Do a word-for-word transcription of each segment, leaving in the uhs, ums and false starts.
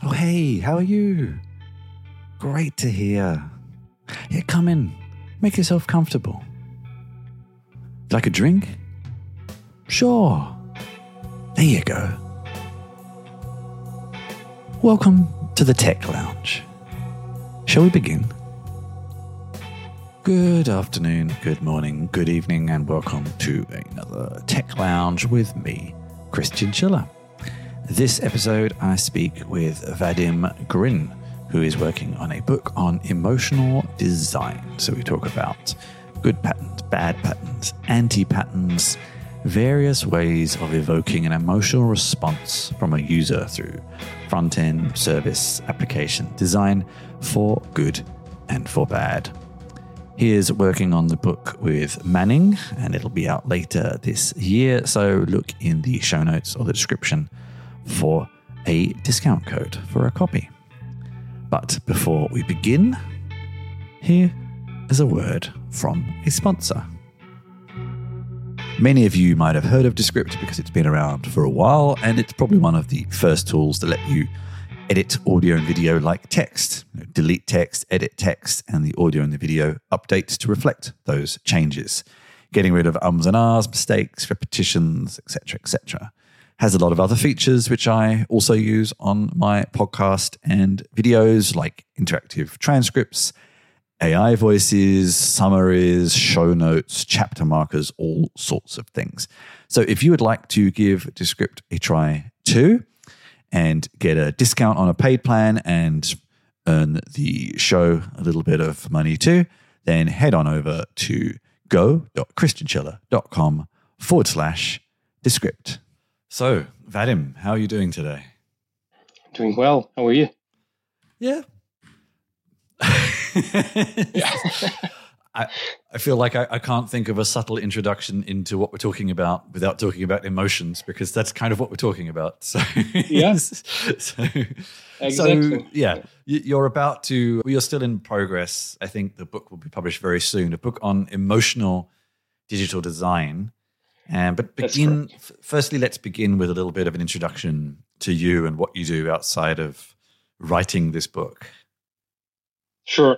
Oh, hey, how are you? Great to hear. Yeah, come in. Make yourself comfortable. Like a drink? Sure. There you go. Welcome to the Tech Lounge. Shall we begin? Good afternoon, good morning, good evening, and welcome to another Tech Lounge with me, Christian Schiller. This episode, I speak with Vadim Grin, who is working on a book on emotional design. So we talk about good patterns, bad patterns, anti-patterns, various ways of evoking an emotional response from a user through front-end, service, application design for good and for bad. He is working on the book with Manning, and it'll be out later this year. So look in the show notes or the description for a discount code for a copy. But before we begin, here is a word from a sponsor. Many of you might have heard of Descript because it's been around for a while, and it's probably one of the first tools to let you edit audio and video like text, you know, delete text, edit text, and the audio and the video updates to reflect those changes, getting rid of ums and ahs, mistakes, repetitions, et cetera, et cetera. Has a lot of other features which I also use on my podcast and videos, like interactive transcripts, A I voices, summaries, show notes, chapter markers, all sorts of things. So if you would like to give Descript a try too and get a discount on a paid plan and earn the show a little bit of money too, then head on over to go.christianschiller.com forward slash Descript. So, Vadim, how are you doing today? Doing well. How are you? Yeah. yeah. I, I feel like I, I can't think of a subtle introduction into what we're talking about without talking about emotions, because that's kind of what we're talking about. So, yeah. so, exactly. so, yeah, you're about to, you're still in progress. I think the book will be published very soon, a book on emotional digital design. Um, but begin, f- firstly, let's begin with a little bit of an introduction to you and what you do outside of writing this book. Sure.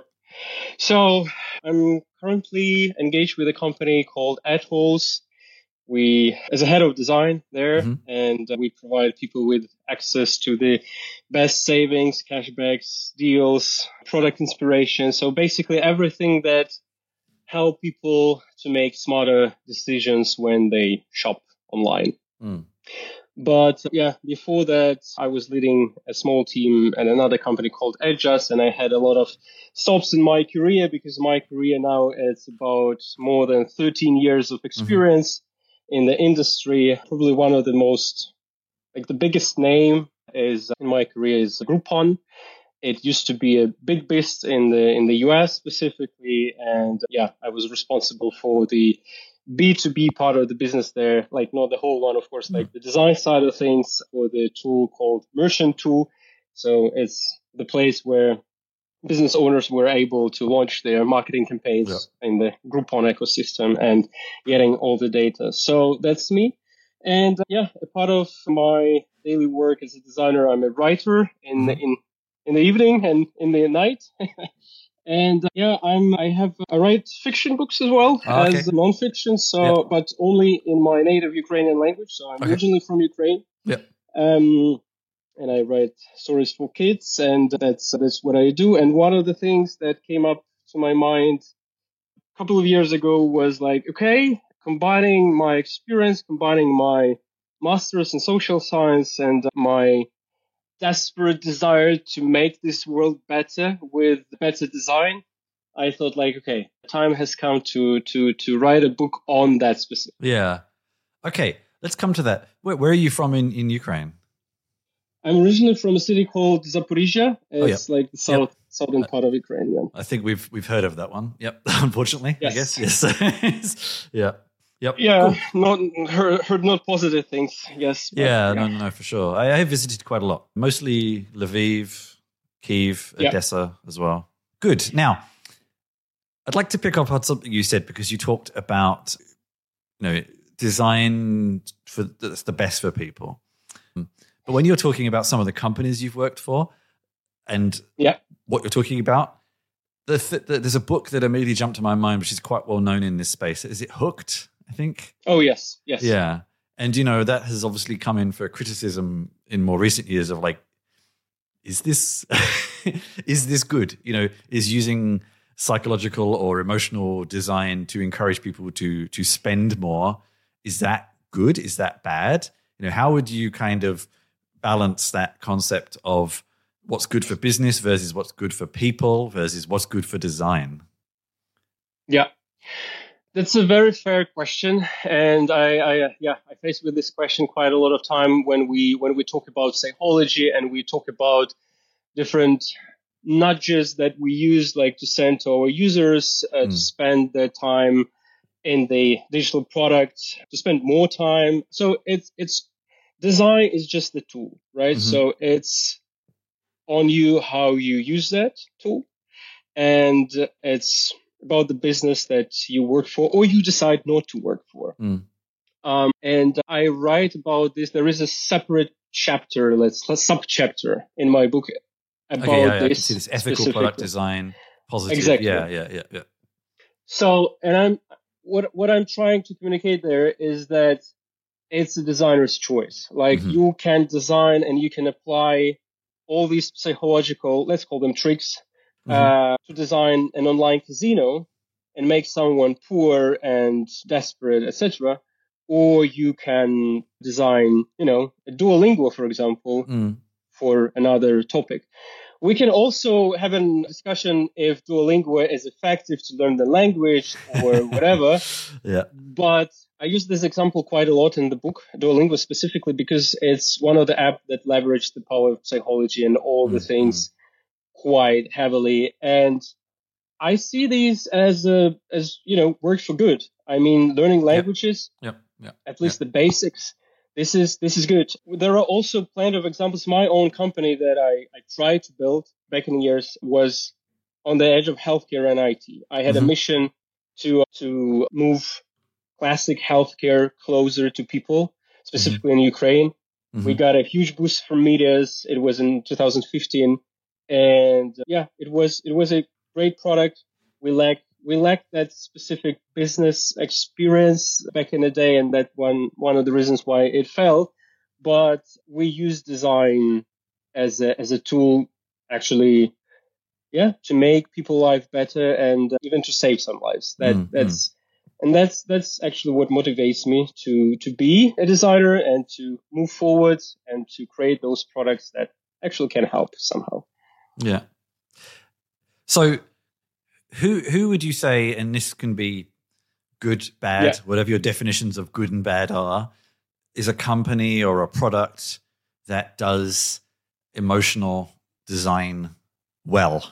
So I'm currently engaged with a company called AdHoles. We, as a head of design there, mm-hmm. and uh, we provide people with access to the best savings, cashbacks, deals, product inspiration. So basically everything that help people to make smarter decisions when they shop online. Mm. But yeah, before that, I was leading a small team at another company called Adjust, and I had a lot of stops in my career because my career now is about more than thirteen years of experience mm-hmm. in the industry. Probably one of the most, like the biggest name is in my career is Groupon. It used to be a big beast in the in the U S specifically, and yeah, I was responsible for the B two B part of the business there, like not the whole one, of course, like the design side of things for the tool called Merchant Tool. So it's the place where business owners were able to launch their marketing campaigns yeah. in the Groupon ecosystem and getting all the data. So that's me. And uh, yeah, a part of my daily work as a designer, I'm a writer in mm-hmm. in in the evening and in the night. and uh, yeah, I'm, I have, I write fiction books as well oh, okay. as nonfiction. So, yep. but only in my native Ukrainian language. So I'm okay. originally from Ukraine. Yep. Um, and I write stories for kids, and that's, that's what I do. And one of the things that came up to my mind a couple of years ago was like, okay, combining my experience, combining my master's in social science and my desperate desire to make this world better with better design, I thought like, okay, time has come to to to write a book on that specific. Yeah. Okay, let's come to that. Where, where are you from in, in Ukraine? I'm originally from a city called Zaporizhia. It's oh, yep. like the south yep. southern part of Ukraine. Yeah. I think we've we've heard of that one. Yep. Unfortunately, yes. I guess. Yes. yeah. Yep. Yeah, cool. not heard, heard not positive things. Yes. But, yeah, yeah, no, no, no, for sure. I, I have visited quite a lot, mostly Lviv, Kyiv, yep. Odessa as well. Good. Now, I'd like to pick up on something you said because you talked about, you know, design for that's the best for people. But when you're talking about some of the companies you've worked for and yeah. what you're talking about, the th- the, there's a book that immediately jumped to my mind, which is quite well known in this space. Is it Hooked, I think? Oh, yes. Yes. Yeah. And, you know, that has obviously come in for criticism in more recent years of like, is this is this good? You know, is using psychological or emotional design to encourage people to to spend more, is that good? Is that bad? You know, how would you kind of balance that concept of what's good for business versus what's good for people versus what's good for design? Yeah, that's a very fair question, and I, I uh, yeah, I face with this question quite a lot of time when we when we talk about psychology and we talk about different nudges that we use, like to send to our users uh, mm. to spend their time in the digital product, to spend more time. So it's it's design is just the tool, right? Mm-hmm. So it's on you how you use that tool, and it's about the business that you work for or you decide not to work for. Mm. Um, and I write about this. There is a separate chapter, let's a sub chapter in my book about okay, yeah, yeah. this. I can see this ethical product design, positive. Exactly. Yeah, yeah, yeah, yeah. So, and I'm what what I'm trying to communicate there is that it's a designer's choice. Like mm-hmm. you can design and you can apply all these psychological, let's call them tricks, mm-hmm. uh, to design an online casino and make someone poor and desperate, et cetera. Or you can design, you know, a Duolingo, for example, mm. for another topic. We can also have a discussion if Duolingo is effective to learn the language or whatever. Yeah. But I use this example quite a lot in the book, Duolingo specifically, because it's one of the apps that leverage the power of psychology and all the mm-hmm. things quite heavily. And I see these as, a, as you know, work for good. I mean, learning languages, yep. Yep. Yep. at least yep. the basics. This is this is good. There are also plenty of examples. My own company that I, I tried to build back in the years was on the edge of healthcare and I T. I had mm-hmm. a mission to to move classic healthcare closer to people, specifically mm-hmm. in Ukraine. Mm-hmm. We got a huge boost from medias. It was in two thousand fifteen, and uh, yeah, it was it was a great product. We lacked we lacked that specific business experience back in the day, and that one one of the reasons why it failed. But we used design as a as a tool, actually, yeah, to make people's life better and even to save some lives. That mm, that's. Mm. And that's that's actually what motivates me to to be a designer and to move forward and to create those products that actually can help somehow. Yeah. So who who would you say, and this can be good, bad, yeah. whatever your definitions of good and bad are, is a company or a product that does emotional design well?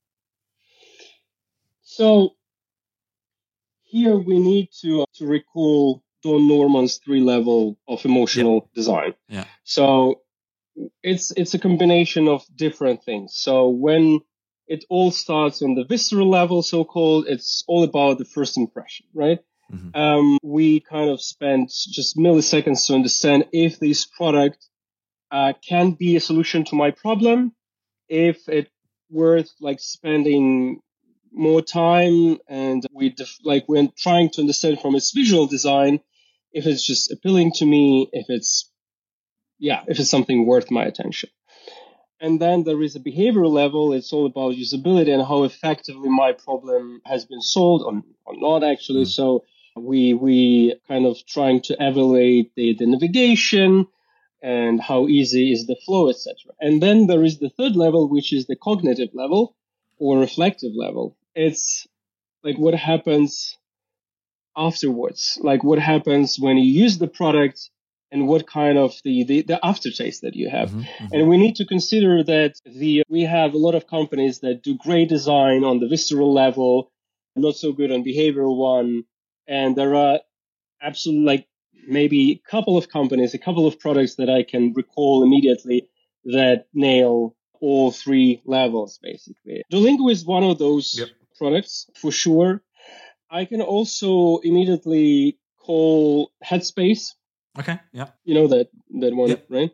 So here we need to uh, to recall Don Norman's three level of emotional yeah. design. Yeah. So it's it's a combination of different things. So when it all starts on the visceral level, so called, it's all about the first impression, right? Mm-hmm. Um, we kind of spend just milliseconds to understand if this product uh, can be a solution to my problem, if it's worth like spending more time, and we def- like we're trying to understand from its visual design if it's just appealing to me, if it's yeah, if it's something worth my attention. And then there is a behavioral level. It's all about usability and how effectively my problem has been solved or, or not actually. Mm. So we we kind of trying to evaluate the, the navigation and how easy is the flow, et cetera. And then there is the third level, which is the cognitive level or reflective level. It's like what happens afterwards, like what happens when you use the product and what kind of the, the, the aftertaste that you have. Mm-hmm, mm-hmm. And we need to consider that the we have a lot of companies that do great design on the visceral level, not so good on behavioral one. And there are absolutely like maybe a couple of companies, a couple of products that I can recall immediately that nail all three levels, basically. Duolingo is one of those yep. products for sure. I can also immediately call Headspace. Okay, yeah. You know that that one, yep. right? Yeah.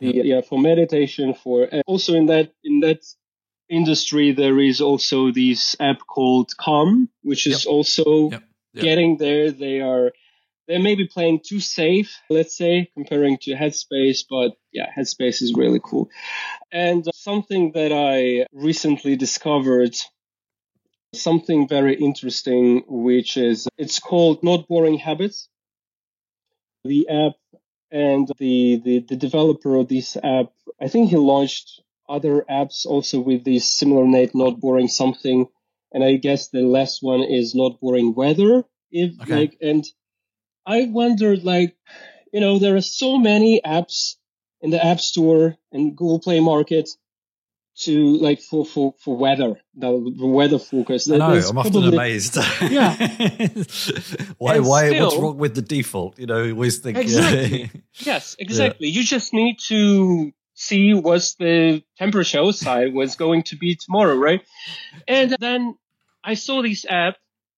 the, yeah, for meditation, for and also in that in that industry there is also this app called Calm, which is yep. also yep. Yep. getting there. They are they may be playing too safe, let's say, comparing to Headspace, but yeah, Headspace is really cool. And something that I recently discovered, something very interesting, which is it's called Not Boring Habits. The app and the, the, the developer of this app, I think he launched other apps also with this similar name, Not Boring Something. And I guess the last one is Not Boring Weather. If okay. like, and I wondered, like, you know, there are so many apps in the App Store and Google Play Market to like for for for weather, the, the weather focus. I know, I'm often probably, amazed. Yeah. why? And why? Still, what's wrong with the default? You know, always think. Exactly. yes, exactly. Yeah. You just need to see what's the temperature outside was going to be tomorrow, right? And then I saw this app,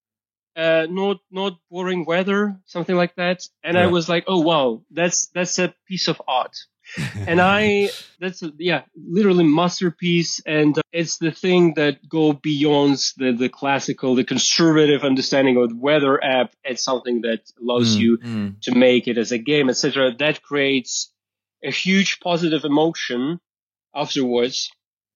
uh, not not boring weather, something like that, and yeah. I was like, oh wow, that's that's a piece of art. and I, that's a, yeah, literally masterpiece. And uh, it's the thing that go beyond the, the classical, the conservative understanding of the weather app. It's something that allows mm, you mm. to make it as a game, et cetera. That creates a huge positive emotion afterwards.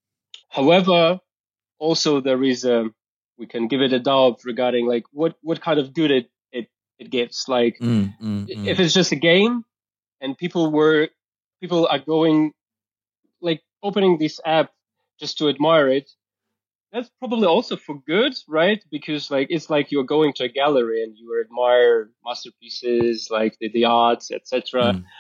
However, also there is a, we can give it a doubt regarding like what, what kind of good it, it, it gives. Like mm, mm, if mm. it's just a game and people were, People are going, like, opening this app just to admire it. That's probably also for good, right? Because, like, it's like you're going to a gallery and you admire masterpieces, like the, the arts, et cetera. Mm.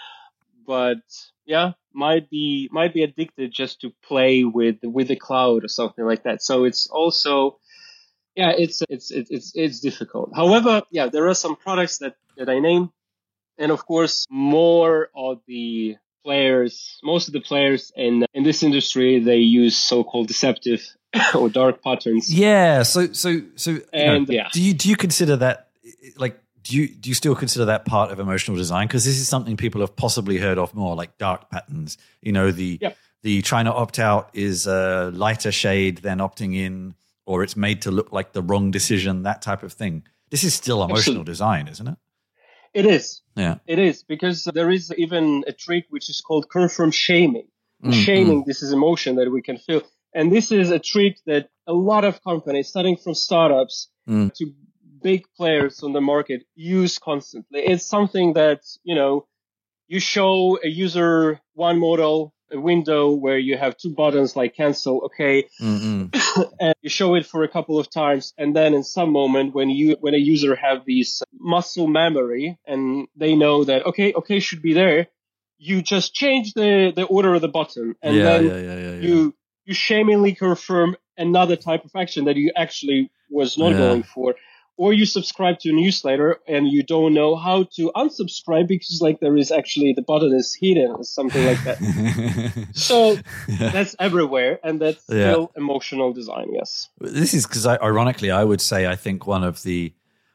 But yeah, might be might be addicted just to play with with the cloud or something like that. So it's also, yeah, it's it's it's it's, it's difficult. However, yeah, there are some products that that I name, and of course, more of the players, most of the players in in this industry, they use so-called deceptive or dark patterns. Yeah. So so so. And know, yeah. Do you do you consider that like do you do you still consider that part of emotional design? Because this is something people have possibly heard of more, like dark patterns. You know, the yep. the trying to opt out is a lighter shade than opting in, or it's made to look like the wrong decision. That type of thing. This is still emotional Absolutely. design, isn't it? It is. Yeah. It is, because there is even a trick which is called confirm shaming. Mm, shaming, mm. This is emotion that we can feel. And this is a trick that a lot of companies, starting from startups mm. to big players on the market, use constantly. It's something that, you know, you show a user one model, a window where you have two buttons like cancel, okay, and you show it for a couple of times, and then in some moment when you when a user have these muscle memory and they know that okay, okay should be there, you just change the, the order of the button, and yeah, then yeah, yeah, yeah, yeah. you you shamingly confirm another type of action that you actually was not yeah. going for. Or you subscribe to a newsletter and you don't know how to unsubscribe because like there is actually the button is hidden or something like that. So yeah. that's everywhere, and that's yeah. still emotional design. Yes. This is because I, ironically, I would say I think one of the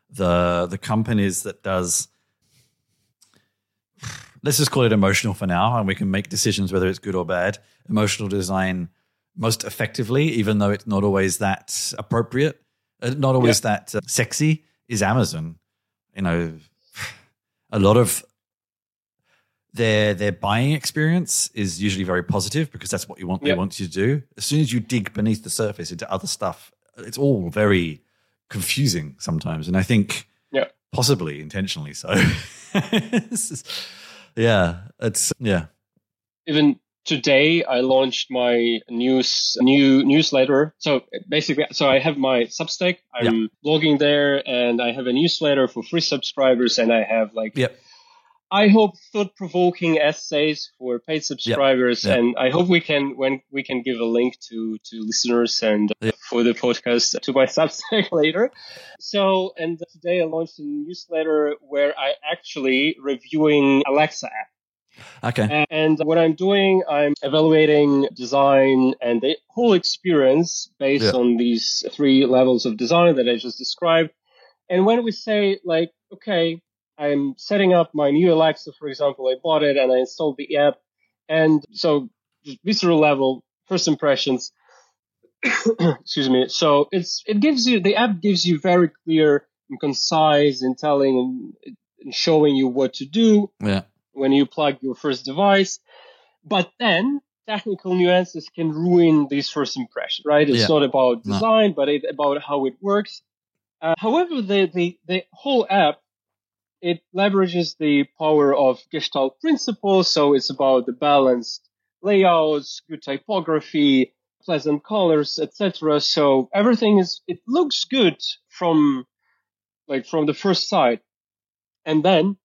the the companies that does, let's just call it emotional for now, and we can make decisions whether it's good or bad. Emotional design most effectively, even though it's not always that appropriate. Not always yeah. that uh, sexy, is Amazon. You know, a lot of their their buying experience is usually very positive because that's what you want. Yep. They want you to do. As soon as you dig beneath the surface into other stuff, it's all very confusing sometimes, and I think yeah. possibly intentionally so. yeah, it's yeah. Even today, I launched my news new newsletter. So basically, so I have my Substack. I'm yep. blogging there, and I have a newsletter for free subscribers, and I have like, yep. I hope thought-provoking essays for paid subscribers, yep. Yep. and I hope we can when we can give a link to to listeners and yep. for the podcast to my Substack later. So, and today I launched a newsletter where I actually reviewing Alexa app. Okay. And what I'm doing, I'm evaluating design and the whole experience based yeah. on these three levels of design that I just described. And when we say like, okay, I'm setting up my new Alexa, for example, I bought it and I installed the app, And so just visceral level, first impressions, excuse me. So it's, it gives you, the app gives you very clear and concise in telling and, and showing you what to do yeah. when you plug your first device. But then technical nuances can ruin this first impression, right? It's yeah. not about design, no. but it's about how it works. Uh, however, the, the, the whole app, it leverages the power of Gestalt principles. So it's about the balanced layouts, good typography, pleasant colors, et cetera. So everything is, it looks good from like from the first sight. And then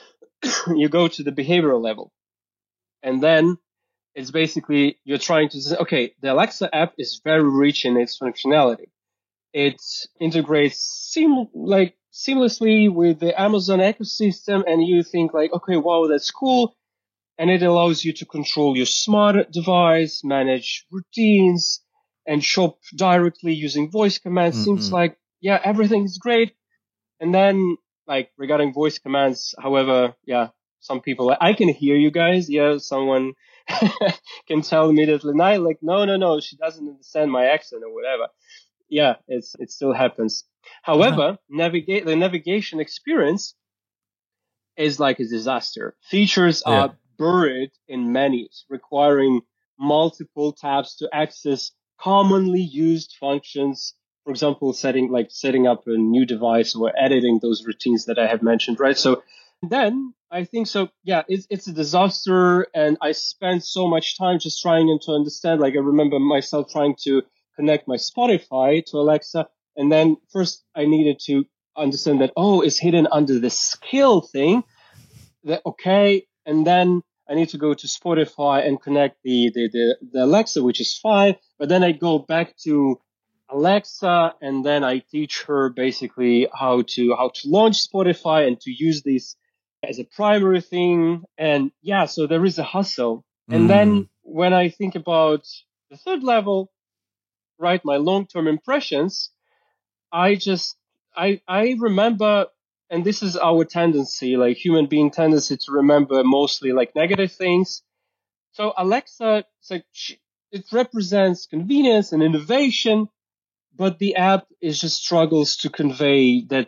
you go to the behavioral level. And then it's basically, you're trying to say, okay, the Alexa app is very rich in its functionality. It integrates seam, like seamlessly with the Amazon ecosystem, and you think like, okay, wow, that's cool. And it allows you to control your smart device, manage routines, and shop directly using voice commands. Mm-hmm. Seems like, yeah, everything is great. And then, like, regarding voice commands, however, yeah, some people, I can hear you guys. Yeah, someone can tell immediately, like, no, no, no, she doesn't understand my accent or whatever. Yeah, it's it still happens. However, uh-huh. navigate the navigation experience is like a disaster. Features yeah. are buried in menus, requiring multiple tabs to access commonly used functions. For example, setting like setting up a new device or editing those routines that I have mentioned, right? So then I think so. Yeah, it's it's a disaster, and I spent so much time just trying to understand. Like I remember myself trying to connect my Spotify to Alexa, and then first I needed to understand that, oh, it's hidden under the skill thing. That okay, and then I need to go to Spotify and connect the the the, the Alexa, which is fine. But then I go back to Alexa, and then I teach her basically how to how to launch Spotify and to use this as a primary thing. And yeah, so there is a hustle. Mm. And then when I think about the third level, right, my long-term impressions, I just, I, I remember, and this is our tendency, like human being tendency to remember mostly like negative things. So Alexa, it's like, it represents convenience and innovation, but the app is just struggles to convey that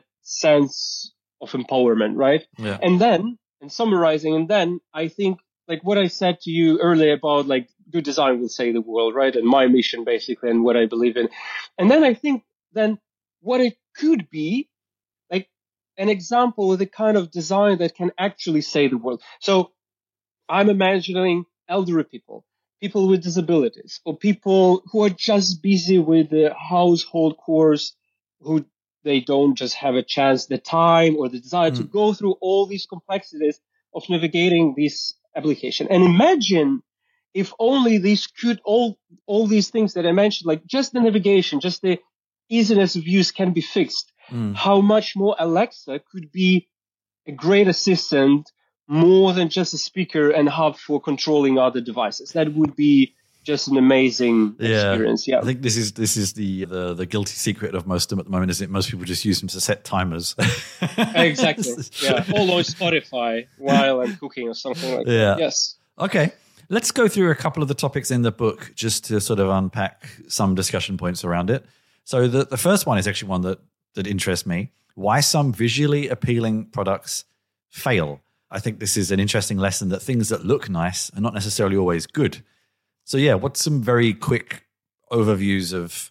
sense of empowerment, right? Yeah. And then, and summarizing, and then I think like what I said to you earlier about like good design will save the world, right? And my mission basically, and what I believe in. And then I think then what it could be like an example of the kind of design that can actually save the world. So I'm imagining elderly people, people with disabilities, or people who are just busy with the household chores, who they don't just have a chance, the time or the desire mm. to go through all these complexities of navigating this application. And imagine if only these could, all, all these things that I mentioned, like just the navigation, just the easiness of use can be fixed. Mm. How much more Alexa could be a great assistant, more than just a speaker and hub for controlling other devices. That would be just an amazing yeah. experience. Yeah, I think this is this is the, the the guilty secret of most of them at the moment, isn't it? Most people just use them to set timers. Exactly. Yeah, or launch Spotify while I'm cooking or something like yeah. that. Yes. Okay. Let's go through a couple of the topics in the book just to sort of unpack some discussion points around it. So the, the first one is actually one that, that interests me. Why some visually appealing products fail. I think this is an interesting lesson that things that look nice are not necessarily always good. So yeah, what's some very quick overviews of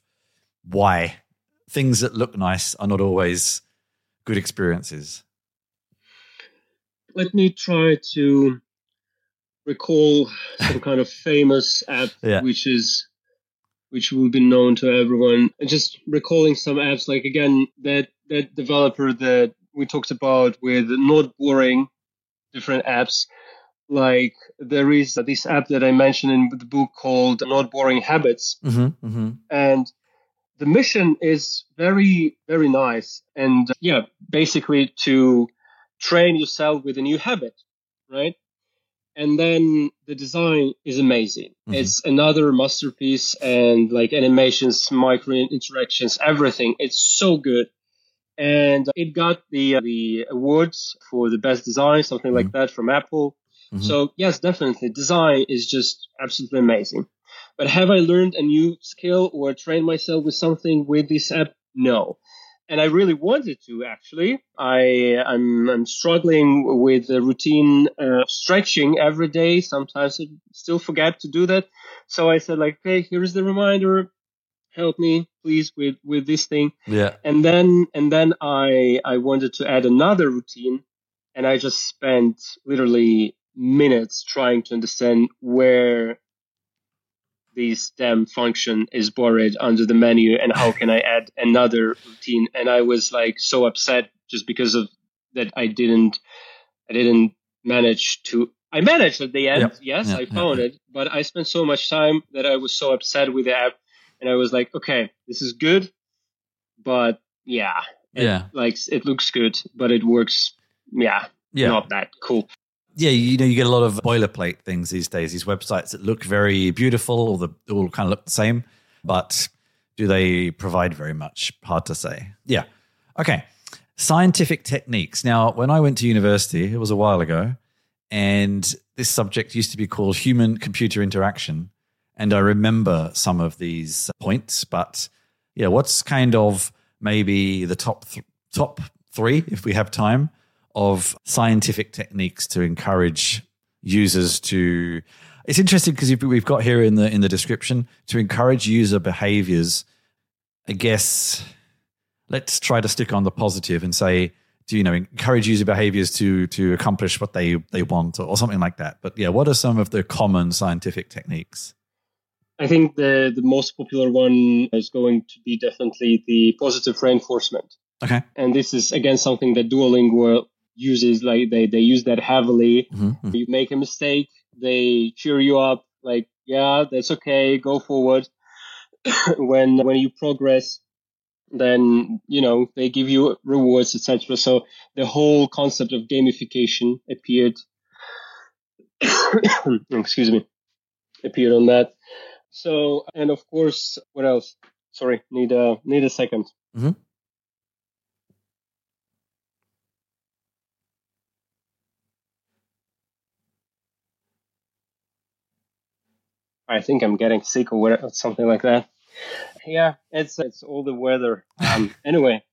why things that look nice are not always good experiences? Let me try to recall some kind of famous app yeah. which is which will be known to everyone. And just recalling some apps, like again, that that developer that we talked about with not boring different apps. Like there is this app that I mentioned in the book called Not Boring Habits. Mm-hmm, mm-hmm. And the mission is very, very nice. And uh, yeah, basically to train yourself with a new habit, right? And then the design is amazing. Mm-hmm. It's another masterpiece, and like animations, micro interactions, everything. It's so good. And it got the uh, the awards for the best design, something mm-hmm. like that from Apple. Mm-hmm. So yes, definitely. Design is just absolutely amazing. But have I learned a new skill or trained myself with something with this app? No. And I really wanted to, actually. I, I'm, I'm struggling with the routine uh, stretching every day. Sometimes I still forget to do that. So I said, like, hey, here's the reminder. Help me, please, with, with this thing. Yeah. And then and then I I wanted to add another routine. And I just spent literally minutes trying to understand where this damn function is buried under the menu and how can I add another routine. And I was like so upset just because of that I didn't I didn't manage to I managed at the end. Yep. Yes, yep. I found yep. it, but I spent so much time that I was so upset with the app, and I was like, okay, this is good, but yeah, it, yeah, like it looks good, but it works, yeah, yeah, not that cool. Yeah, you know, you get a lot of boilerplate things these days, these websites that look very beautiful, or the all kind of look the same, but do they provide very much? Hard to say. Yeah. Okay. Scientific techniques. Now, when I went to university, it was a while ago, and this subject used to be called human-computer interaction, and I remember some of these points, but yeah, what's kind of maybe the top th- top three, if we have time, of scientific techniques to encourage users to, it's interesting because we've got here in the in the description, to encourage user behaviors. I guess let's try to stick on the positive and say, do you know, encourage user behaviors to to accomplish what they, they want, or, or something like that. But yeah, what are some of the common scientific techniques? I think the, the most popular one is going to be definitely the positive reinforcement. Okay. And this is, again, something that Duolingo uses, like they, they use that heavily. Mm-hmm. You make a mistake, they cheer you up, like, yeah, that's okay, go forward. when when you progress, then, you know, they give you rewards, et cetera. So the whole concept of gamification appeared, excuse me, appeared on that. So, and of course, what else? Sorry, need a, need a second. Mm-hmm. I think I'm getting sick or something like that. Yeah, it's it's all the weather. Um, anyway,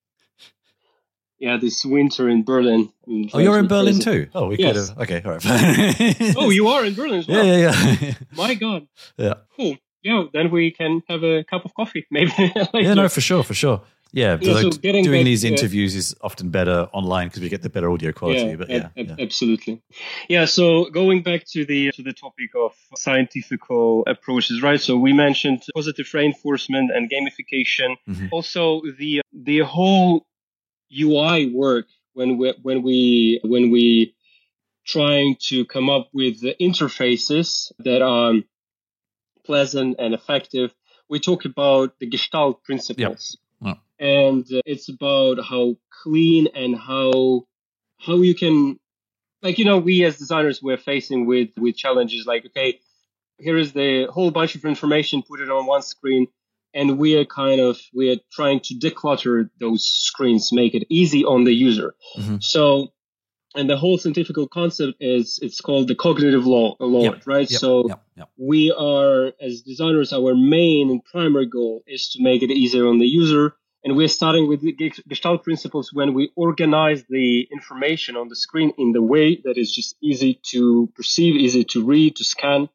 yeah, this winter in Berlin. Oh, you're in Berlin crazy. too? Oh, we yes. could have. Okay, all right. Oh, you are in Berlin as well? Yeah, yeah, yeah. My God. Yeah. Cool. Yeah, then we can have a cup of coffee, maybe. Yeah, no, for sure, for sure. Yeah, yeah so doing back, these uh, interviews is often better online because we get the better audio quality. Yeah, but yeah, ab- yeah, absolutely. Yeah, so going back to the to the topic of scientific approaches, right? So we mentioned positive reinforcement and gamification. Mm-hmm. Also, the the whole U I work when we when we when we trying to come up with the interfaces that are pleasant and effective. We talk about the Gestalt principles. Yep. Yep. And uh, it's about how clean and how how you can, like, you know, we as designers, we're facing with with challenges like, okay, here is the whole bunch of information, put it on one screen, and we are kind of we are trying to declutter those screens, make it easy on the user. Mm-hmm. So, and the whole scientific concept is it's called the cognitive law, law yep. right? Yep. So yep. Yep. we are, as designers, our main and primary goal is to make it easier on the user. And we're starting with the Gestalt principles when we organize the information on the screen in the way that is just easy to perceive, easy to read, to scan.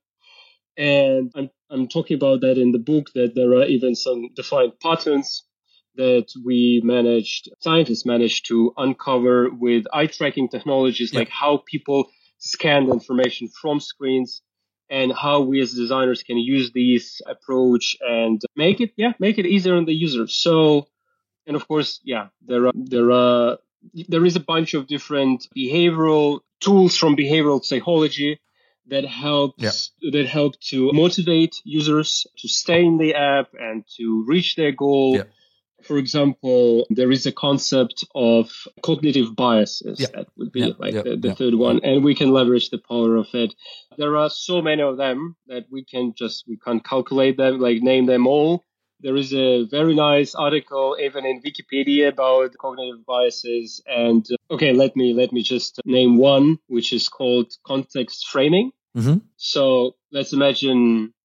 And I'm, I'm talking about that in the book, that there are even some defined patterns that we managed, scientists managed to uncover with eye tracking technologies, yep. like how people scan the information from screens and how we as designers can use these approach and make it, yeah, make it easier on the user. So, and of course, yeah, there are, there are, there is a bunch of different behavioral tools from behavioral psychology that helps, yep. that help to motivate users to stay in the app and to reach their goal. Yep. For example, there is a concept of cognitive biases. Yep. That would be yep. like yep. the, the yep. third one. And we can leverage the power of it. There are so many of them that we can just, we can't calculate them, like name them all. There is a very nice article, even in Wikipedia, about cognitive biases. And uh, okay, let me let me just name one, which is called context framing. Mm-hmm. So let's imagine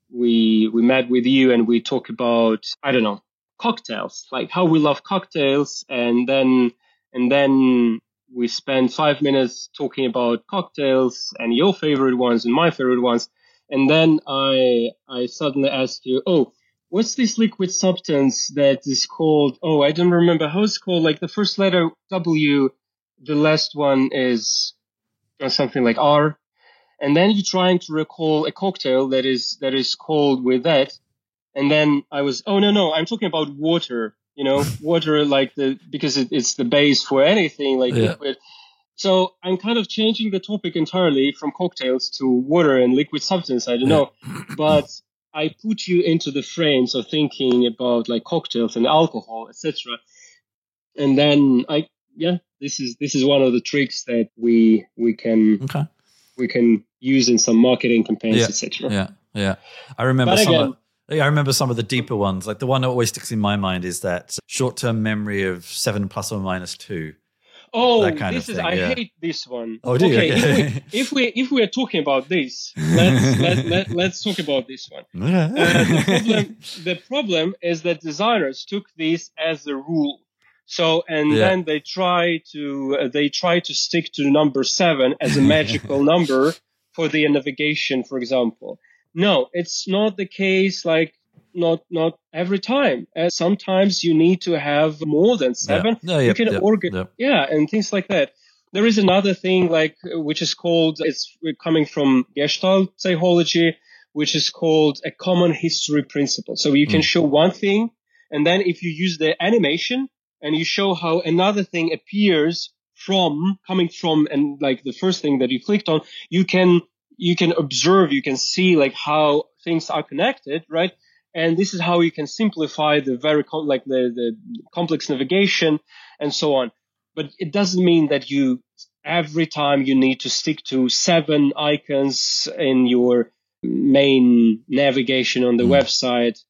we we met with you and we talk about, I don't know, cocktails, like how we love cocktails, and then and then we spend five minutes talking about cocktails and your favorite ones and my favorite ones, and then I I suddenly ask you, oh, what's this liquid substance that is called? Oh, I don't remember how it's called. Like the first letter W, the last one is something like R. And then you're trying to recall a cocktail that is that is called with that. And then I was, oh no no, I'm talking about water. You know, water, like the because it, it's the base for anything like yeah. liquid. So I'm kind of changing the topic entirely from cocktails to water and liquid substance. I don't know, but I put you into the frames of thinking about like cocktails and alcohol, et cetera. And then I, yeah, this is this is one of the tricks that we we can okay. we can use in some marketing campaigns, yeah. et cetera. Yeah, yeah. I remember but some. Again, of, I remember some of the deeper ones. Like the one that always sticks in my mind is that short-term memory of seven plus or minus two. Oh, that kind this of is thing, I yeah. hate this one. Oh, do you? Okay, Okay. if we if we if we are talking about this, let's let, let let's talk about this one. Uh, the problem the problem is that designers took this as a rule. So and yeah. then they try to uh, they try to stick to number seven as a magical number for the navigation, for example. No, it's not the case. Like. Not not every time. Uh, sometimes you need to have more than seven. Yeah. No, yep, you can yep, organ, yep. yeah, and things like that. There is another thing like which is called, it's coming from Gestalt psychology, which is called a common history principle. So you can mm. show one thing, and then if you use the animation and you show how another thing appears from coming from, and like the first thing that you clicked on, you can you can observe, you can see like how things are connected, right? And this is how you can simplify the very com- like the, the complex navigation and so on. But it doesn't mean that you every time you need to stick to seven icons in your main navigation on the mm. website.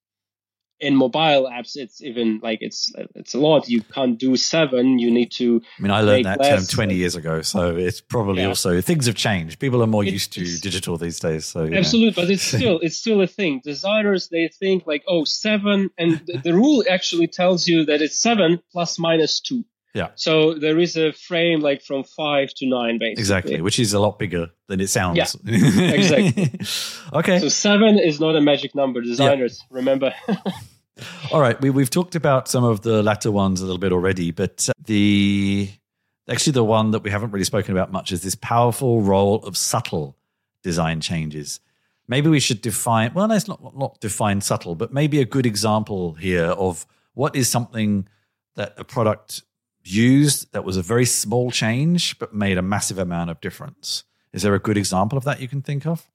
In mobile apps, it's even like it's it's a lot. You can't do seven. You need to. I mean, I learned that less. term twenty years ago, so it's probably yeah. also things have changed. People are more it, used to digital these days. So absolutely, know. But it's still it's still a thing. Designers, they think like, oh, seven, and the, the rule actually tells you that it's seven plus minus two. Yeah. So there is a frame like from five to nine, basically. Exactly, which is a lot bigger than it sounds. Yeah, exactly. Okay. So seven is not a magic number. Designers, yeah. remember. All right, we, we've talked about some of the latter ones a little bit already, but the actually the one that we haven't really spoken about much is this powerful role of subtle design changes. Maybe we should define, well, no, it's not, not define subtle, but maybe a good example here of what is something that a product used that was a very small change but made a massive amount of difference. Is there a good example of that you can think of?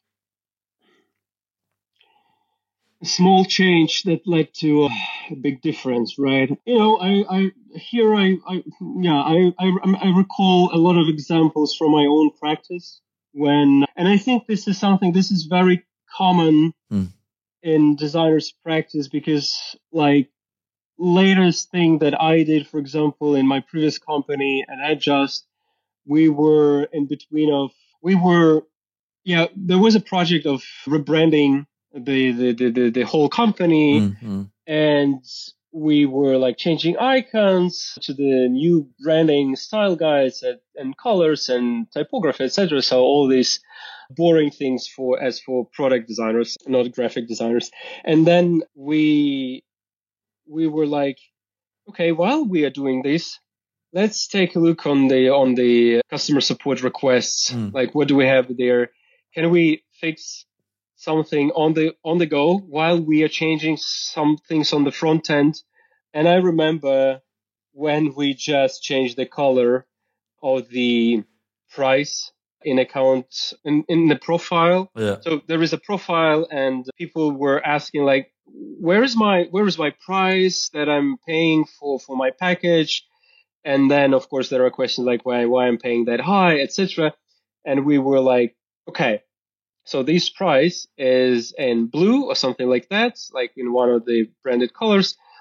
A small change that led to a big difference, right? You know, I, I here I, I yeah, I, I, I recall a lot of examples from my own practice when, and I think this is something, this is very common mm. in designers' practice because, like, latest thing that I did, for example, in my previous company at Adjust, we were in between of, we were, yeah, there was a project of rebranding the the the, the, the whole company, mm-hmm. and we were like changing icons to the new branding style guides and, and colors and typography, et cetera. So all these boring things for as for product designers, not graphic designers. And then we we were like, okay, while we are doing this, let's take a look on the on the customer support requests. Mm. Like, what do we have there? Can we fix something on the on the go while we are changing some things on the front end? And I remember when we just changed the color of the price in account in, in the profile. Yeah. So there is a profile, and people were asking like, where is my where is my price that I'm paying for for my package? And then of course there are questions like why why I'm paying that high, et cetera. And we were like, okay, so this price is in blue or something like that, like in one of the branded colors. Like,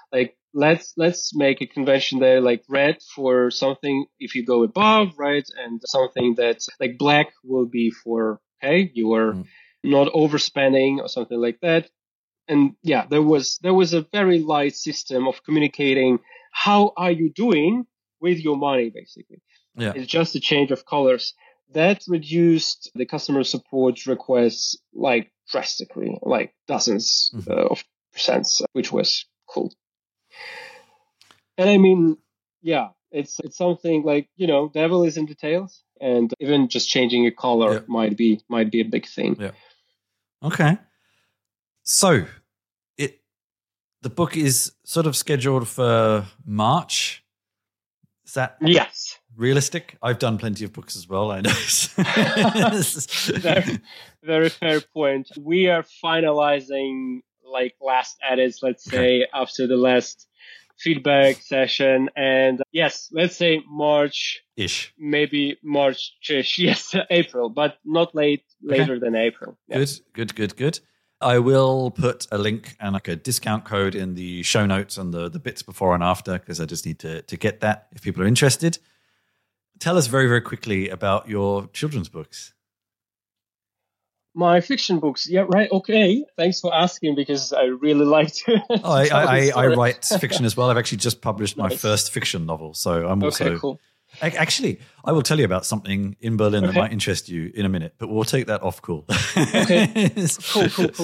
let's let's make a convention there, like red for something if you go above, right, and something that's like black will be for okay, you are mm. not overspending or something like that. And yeah, there was there was a very light system of communicating how are you doing with your money, basically. Yeah. It's just a change of colors. That reduced the customer support requests like drastically, like dozens mm-hmm. uh, of percents, which was cool. And I mean, yeah, it's it's something like, you know, devil is in details, and even just changing a color yeah. might be might be a big thing. Yeah. Okay. So, it the book is sort of scheduled for March. Is that yes realistic? I've done plenty of books as well, I know. very, very fair point. We are finalizing like last edits, let's say, okay. after the last feedback session, and yes, let's say March-ish, maybe March-ish, yes, April, but not late later okay. than April. Yeah. Good, good, good, good. I will put a link and like a discount code in the show notes and the, the bits before and after, because I just need to, to get that if people are interested. Tell us very, very quickly about your children's books. My fiction books. Yeah, right. Okay. Thanks for asking, because I really like to. oh, I, I, I write fiction as well. I've actually just published nice. my first fiction novel. So I'm also. Okay, cool. Actually, I will tell you about something in Berlin okay. that might interest you in a minute, but we'll take that off call. Okay. Cool, cool, cool.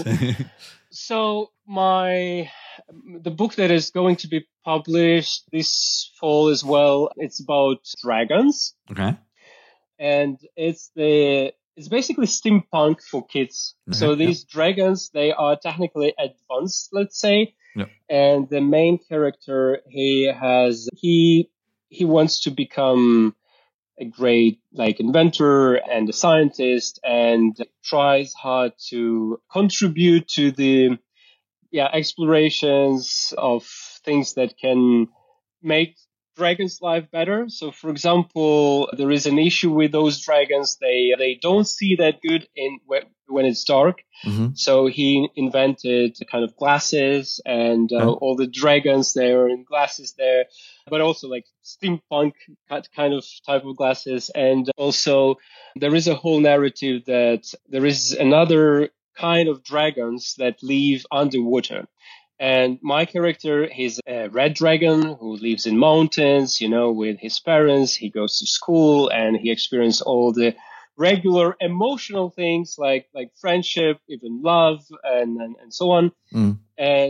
So my the book that is going to be published this fall as well, it's about dragons. Okay. And it's the it's basically steampunk for kids. Mm-hmm. So these yep. dragons, they are technically advanced, let's say. Yep. And the main character, he has he he wants to become a great like inventor and a scientist, and tries hard to contribute to the yeah explorations of things that can make dragons' life better. So, for example, there is an issue with those dragons. They they don't see that good in when it's dark. Mm-hmm. So he invented kind of glasses, and uh, oh. all the dragons there in glasses there, but also like steampunk kind of type of glasses. And also there is a whole narrative that there is another kind of dragons that live underwater. And my character, he's a red dragon who lives in mountains, you know, with his parents. He goes to school and he experiences all the regular emotional things like like friendship, even love, and and, and so on. Mm. And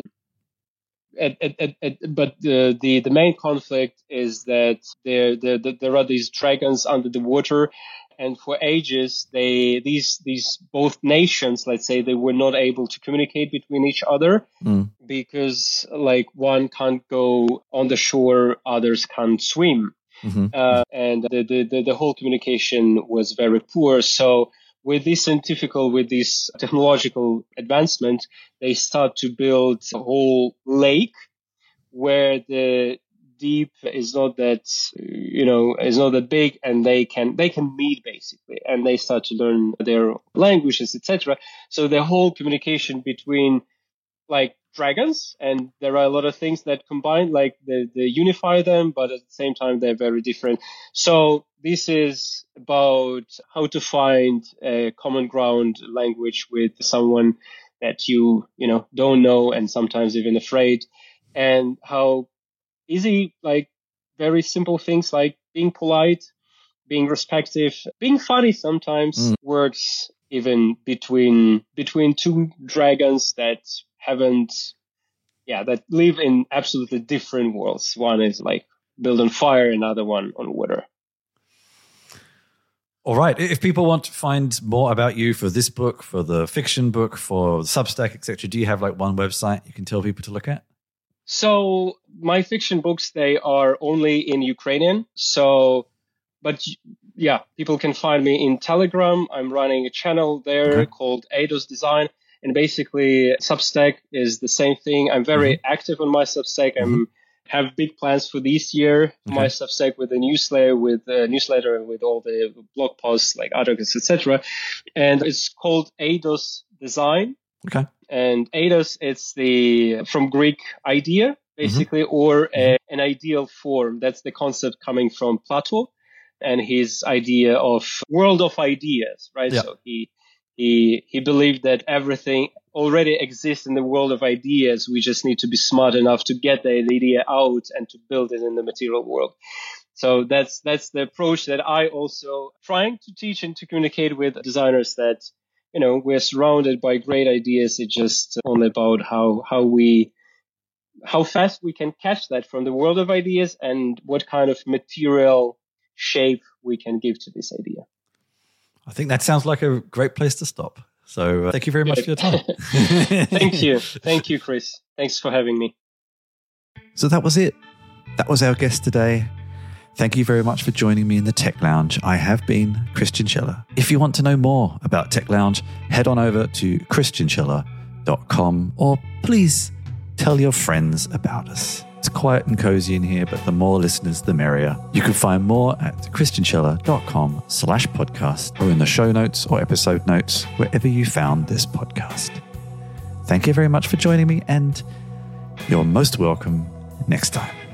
at, at, at, at, but the, the the main conflict is that there there there are these dragons under the water. And for ages, they these these both nations, let's say, they were not able to communicate between each other mm. because, like, one can't go on the shore, others can't swim, mm-hmm. uh, and the, the the the whole communication was very poor. So, with this scientific, with this technological advancement, they start to build a whole lake where the deep is not that, you know, is not that big, and they can they can meet basically, and they start to learn their languages, et cetera. So the whole communication between like dragons, and there are a lot of things that combine, like they, they unify them, but at the same time they're very different. So this is about how to find a common ground language with someone that you you know don't know, and sometimes even afraid, and how easy, like very simple things like being polite, being respectful, being funny sometimes mm. works even between between two dragons that haven't, yeah, that live in absolutely different worlds. One is like built on fire, another one on water. All right. If people want to find more about you for this book, for the fiction book, for Substack, et cetera, do you have like one website you can tell people to look at? So my fiction books, they are only in Ukrainian. So, but yeah, people can find me in Telegram. I'm running a channel there okay. called Eidos Design. And basically Substack is the same thing. I'm very mm-hmm. active on my Substack. Mm-hmm. I'm have big plans for this year. Okay. My Substack with a newsletter, with a newsletter and with all the blog posts like articles, et cetera. And it's called Eidos Design. Okay. And eidos, it's the from Greek idea. basically, mm-hmm. or a, an ideal form. That's the concept coming from Plato and his idea of world of ideas, right? Yeah. So he he he believed that everything already exists in the world of ideas. We just need to be smart enough to get the idea out and to build it in the material world. So that's that's the approach that I also trying to teach and to communicate with designers, that, you know, we're surrounded by great ideas. It's just only about how how we how fast we can catch that from the world of ideas and what kind of material shape we can give to this idea. I think that sounds like a great place to stop. So uh, thank you very much for your time. Thank you. Thank you, Chris. Thanks for having me. So that was it. That was our guest today. Thank you very much for joining me in the Tech Lounge. I have been Christian Schiller. If you want to know more about Tech Lounge, head on over to christian schiller dot com, or please tell your friends about us. It's quiet and cozy in here, but the more listeners, the merrier. You can find more at christian schiller dot com slash podcast, or in the show notes or episode notes, wherever you found this podcast. Thank you very much for joining me, and you're most welcome next time.